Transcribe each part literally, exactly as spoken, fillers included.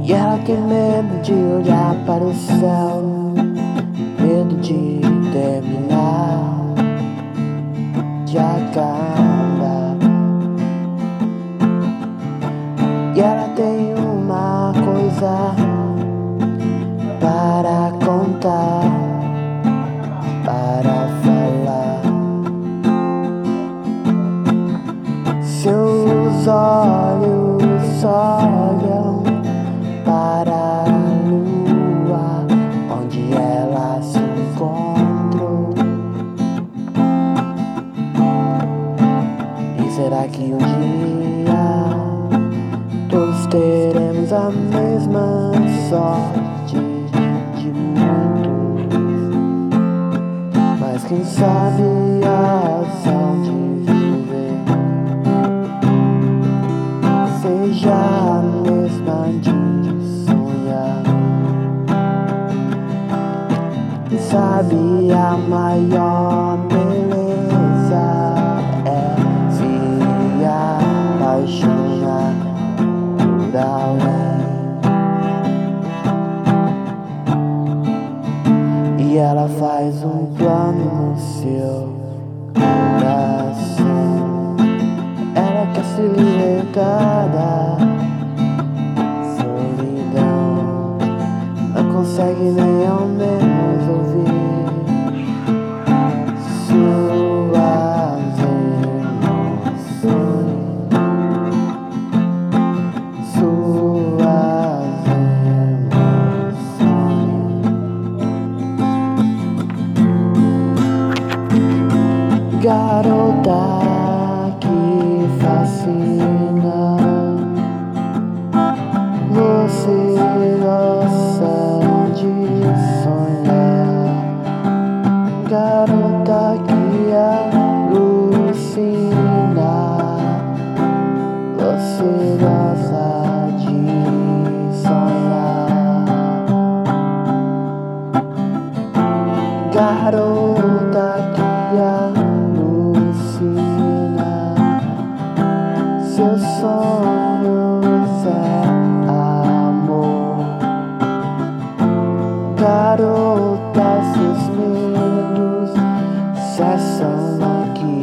E ela tem medo de olhar para o céu, medo de terminar, de acabar. E ela tem uma coisa para contar, para falar. Seus olhos olham para a lua, onde ela se encontrou. E será que um dia todos teremos a mesma sorte de muitos? Mas quem sabe a razão de viver seja a mesma de sonhar. Quem sabe a maior beleza é se apaixonar por alguém. E ela faz um plano no seu coração. Ela quer se libertar da solidão, não consegue nem ao menos ouvir suas emoções, suas emoções. Garota que fascina, você gosta de sonhar. Garota que alucina, você gosta de sonhar. Garota que alucina, seus sonhos é amor. Garota, seus medos cessam aqui,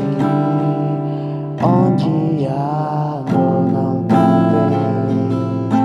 onde a dor não tem vez.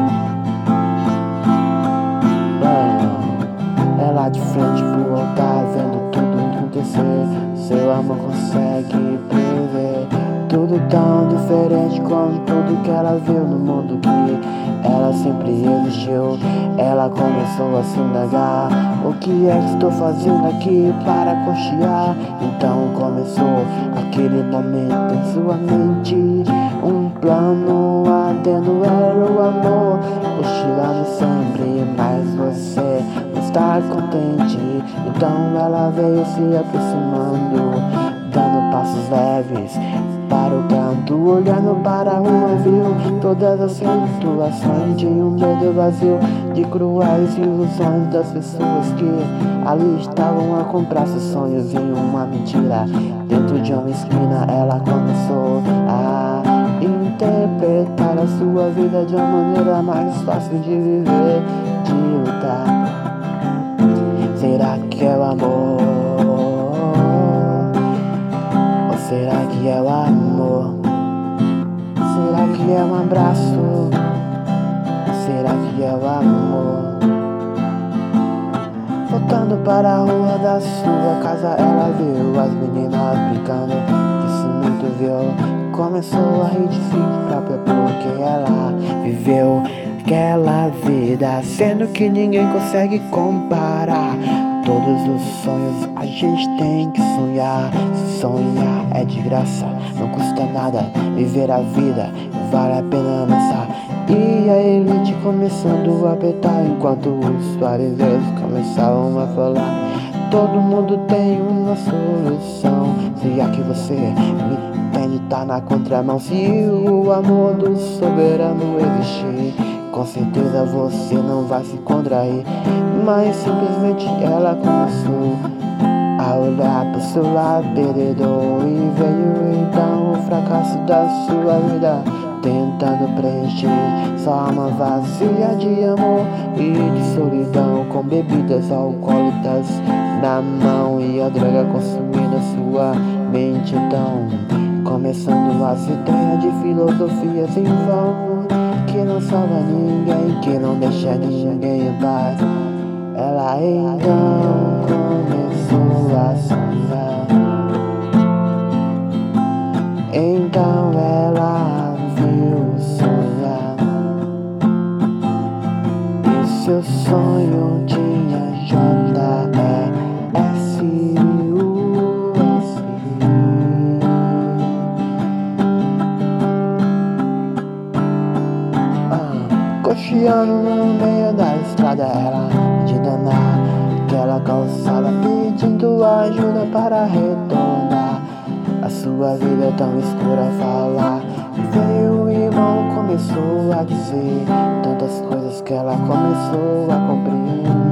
É lá de frente pro altar, vendo tudo acontecer. Seu amor consegue prever tudo tão diferente como tudo que ela viu no mundo que ela sempre existiu. Ela começou a se indagar: o que é que estou fazendo aqui para confiar? Então começou aquele momento em sua mente, um plano ardendo era o amor, oscilando sempre, mas você não está contente. Então ela veio se aproximando, dando passos leves para o canto, olhando para a rua, viu todas as situações de um medo vazio, de cruéis ilusões das pessoas que ali estavam a comprar seus sonhos em uma mentira. Dentro de uma esquina ela começou a interpretar a sua vida de uma maneira mais fácil de viver, de lutar. Será que é o amor? Ou será que é o amor? Será que é um abraço? Ou será que é o amor? Voltando para a rua da sua casa, ela viu as meninas brincando, disse muito viu. Começou a rir de si própria porque ela viveu aquela vida, sendo que ninguém consegue comparar. Todos os sonhos a gente tem que sonhar. Sonhar é de graça, não custa nada. Viver a vida vale a pena pensar. E a elite começando a apertar, enquanto os fariseus começavam a falar: todo mundo tem uma solução. Se aqui você me entende, tá na contramão. Se o amor do soberano existir, com certeza você não vai se contrair. Mas simplesmente ela começou a olhar pro seu lado perdedor, e veio então o fracasso da sua vida. tentando preencher sua alma vazia de amor e de solidão, com bebidas alcoólicas na mão e a droga consumindo sua mente. Então, começando as ideias de filosofias em vão, que não salva ninguém, que não deixa ninguém em paz. Ela então começou a sonhar. Então ela viu sonhar, e seu sonho tinha J E S U S. ah, Cocheando no meio da estrada, ela de danar aquela calçada, pedindo ajuda para retornar. A sua vida é tão escura a falar. Veio o irmão, começou a dizer tantas coisas que ela começou a compreender.